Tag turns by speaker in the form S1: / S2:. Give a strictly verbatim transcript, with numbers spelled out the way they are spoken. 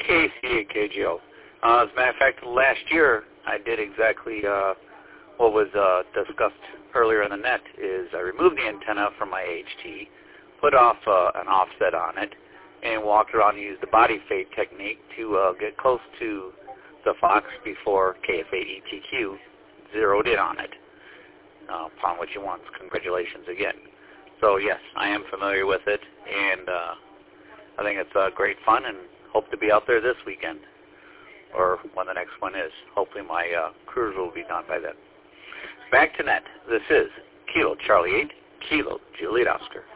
S1: K C A K G O. Uh, as a matter of fact, last year I did exactly uh, what was uh, discussed earlier in the net. Is I removed the antenna from my H T, put off uh, an offset on it, and walked around and used the body fade technique to uh, get close to the Fox before K F eight E T Q zeroed in on it. Uh, upon which you want, congratulations again. So yes, I am familiar with it, and uh, I think it's uh, great fun, and hope to be out there this weekend, or when the next one is. Hopefully my uh, cruise will be done by then. Back to net. This is Kilo Charlie eight, Kilo Juliet Oscar.